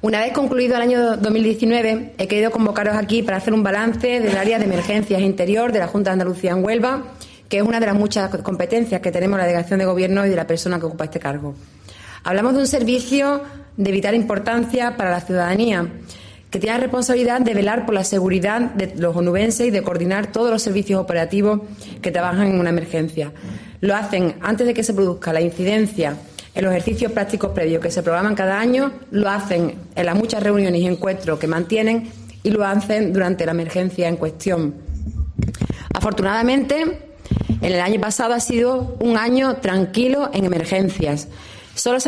Una vez concluido el año 2019, he querido convocaros aquí para hacer un balance del área de emergencias interior de la Junta de Andalucía en Huelva, que es una de las muchas competencias que tenemos la Delegación de Gobierno y de la persona que ocupa este cargo. Hablamos de un servicio de vital importancia para la ciudadanía, que tiene la responsabilidad de velar por la seguridad de los onubenses y de coordinar todos los servicios operativos que trabajan en una emergencia. Lo hacen antes de que se produzca la incidencia, en los ejercicios prácticos previos que se programan cada año, lo hacen en las muchas reuniones y encuentros que mantienen y lo hacen durante la emergencia en cuestión. Afortunadamente, en el año pasado ha sido un año tranquilo en emergencias. Solamente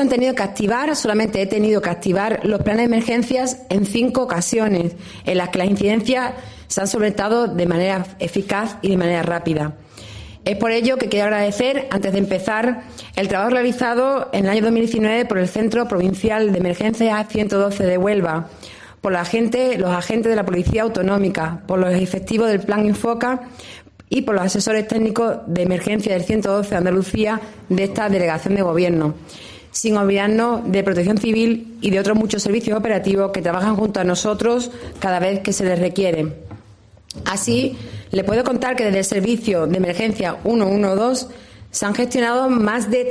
he tenido que activar los planes de emergencias en 5 ocasiones, en las que las incidencias se han solventado de manera eficaz y de manera rápida. Es por ello que quiero agradecer, antes de empezar, el trabajo realizado en el año 2019 por el Centro Provincial de Emergencias 112 de Huelva, por los agentes de la Policía Autonómica, por los efectivos del Plan Infoca y por los asesores técnicos de emergencia del 112 de Andalucía de esta Delegación de Gobierno, sin olvidarnos de Protección Civil y de otros muchos servicios operativos que trabajan junto a nosotros cada vez que se les requiere. Así, le puedo contar que desde el Servicio de Emergencia 112 se han gestionado más de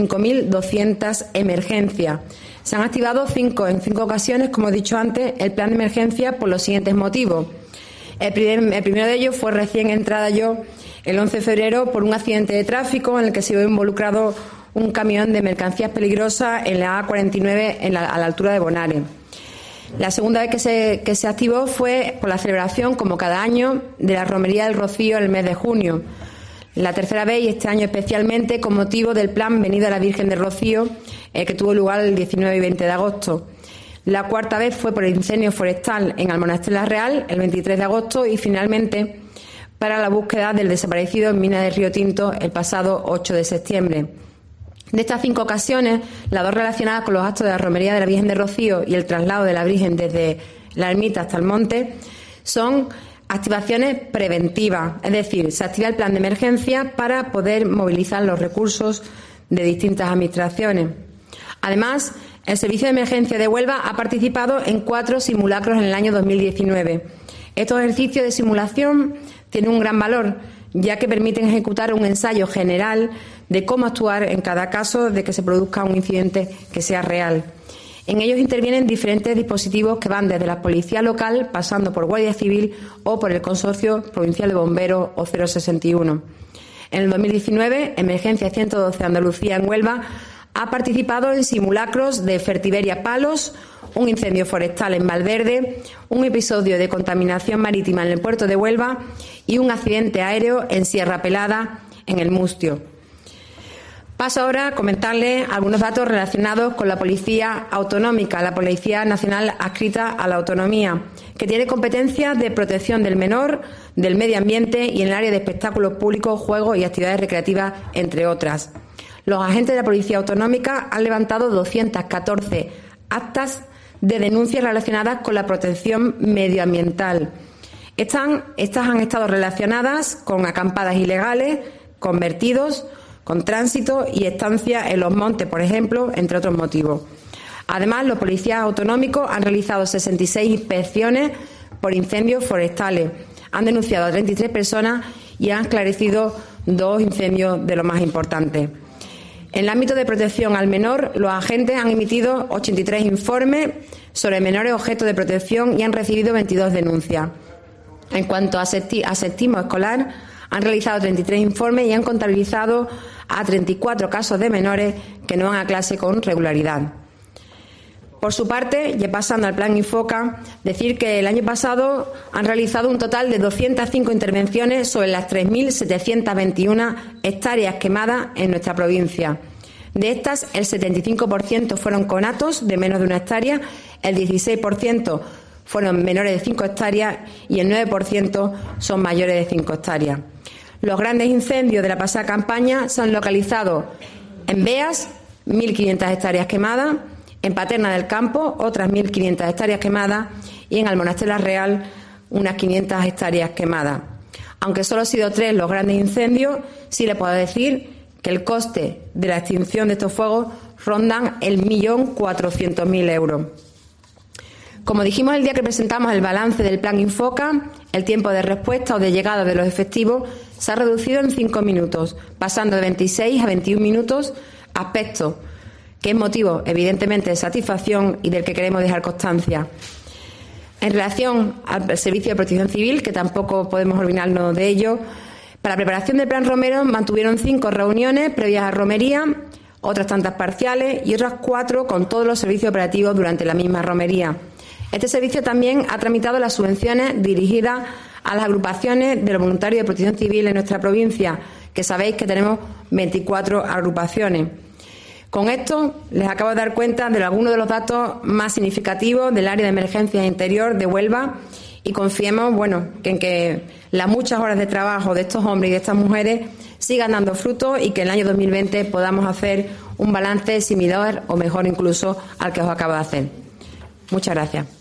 35.200 emergencias. Se han activado en 5 ocasiones, como he dicho antes, el plan de emergencia por los siguientes motivos. El primero de ellos fue recién entrada yo el 11 de febrero por un accidente de tráfico en el que se vio involucrado un camión de mercancías peligrosas en la A49 a la altura de Bonares. La segunda vez que se activó fue por la celebración, como cada año, de la Romería del Rocío en el mes de junio. La tercera vez, y este año especialmente, con motivo del plan Venida a la Virgen del Rocío, que tuvo lugar el 19 y 20 de agosto. La cuarta vez fue por el incendio forestal en Almonaster la Real, el 23 de agosto, y finalmente para la búsqueda del desaparecido en Mina de Río Tinto el pasado 8 de septiembre. De estas 5 ocasiones, las 2 relacionadas con los actos de la Romería de la Virgen de Rocío y el traslado de la Virgen desde la ermita hasta el monte, son activaciones preventivas, es decir, se activa el plan de emergencia para poder movilizar los recursos de distintas administraciones. Además, el Servicio de Emergencia de Huelva ha participado en 4 simulacros en el año 2019. Estos ejercicios de simulación tienen un gran valor, ya que permiten ejecutar un ensayo general de cómo actuar en cada caso de que se produzca un incidente que sea real. En ellos intervienen diferentes dispositivos que van desde la Policía Local, pasando por Guardia Civil o por el Consorcio Provincial de Bomberos o 061. En el 2019, Emergencia 112 Andalucía en Huelva ha participado en simulacros de Fertiberia Palos, un incendio forestal en Valverde, un episodio de contaminación marítima en el puerto de Huelva y un accidente aéreo en Sierra Pelada, en el Mustio. Paso ahora a comentarles algunos datos relacionados con la Policía Autonómica, la Policía Nacional adscrita a la autonomía, que tiene competencias de protección del menor, del medio ambiente y en el área de espectáculos públicos, juegos y actividades recreativas, entre otras. Los agentes de la Policía Autonómica han levantado 214 actas de denuncias relacionadas con la protección medioambiental. Estas han estado relacionadas con acampadas ilegales, con vertidos, con tránsito y estancia en los montes, por ejemplo, entre otros motivos. Además, los policías autonómicos han realizado 66 inspecciones por incendios forestales, han denunciado a 33 personas y han esclarecido 2 incendios de los más importantes. En el ámbito de protección al menor, los agentes han emitido 83 informes sobre menores objeto de protección y han recibido 22 denuncias. En cuanto a sextismo escolar, han realizado 33 informes y han contabilizado a 34 casos de menores que no van a clase con regularidad. Por su parte, ya pasando al plan Infoca, decir que el año pasado han realizado un total de 205 intervenciones sobre las 3.721 hectáreas quemadas en nuestra provincia. De estas, el 75% fueron conatos de menos de 1 hectárea, el 16% fueron menores de 5 hectáreas y el 9% son mayores de 5 hectáreas. Los grandes incendios de la pasada campaña se han localizado en Beas, 1.500 hectáreas quemadas, en Paterna del Campo, otras 1.500 hectáreas quemadas y en Almonaster la Real, unas 500 hectáreas quemadas. Aunque solo han sido 3 los grandes incendios, sí le puedo decir que el coste de la extinción de estos fuegos rondan el 1.400.000 euros. Como dijimos el día que presentamos el balance del Plan Infoca, el tiempo de respuesta o de llegada de los efectivos se ha reducido en 5 minutos, pasando de 26 a 21 minutos, aspecto que es motivo, evidentemente, de satisfacción y del que queremos dejar constancia. En relación al Servicio de Protección Civil, que tampoco podemos olvidarnos de ello, para la preparación del Plan Romero mantuvieron 5 reuniones previas a romería, otras tantas parciales y otras 4 con todos los servicios operativos durante la misma romería. Este servicio también ha tramitado las subvenciones dirigidas a las agrupaciones de los voluntarios de protección civil en nuestra provincia, que sabéis que tenemos 24 agrupaciones. Con esto les acabo de dar cuenta de algunos de los datos más significativos del área de emergencias interior de Huelva y confiemos, en que las muchas horas de trabajo de estos hombres y de estas mujeres sigan dando frutos y que en el año 2020 podamos hacer un balance similar o mejor incluso al que os acabo de hacer. Muchas gracias.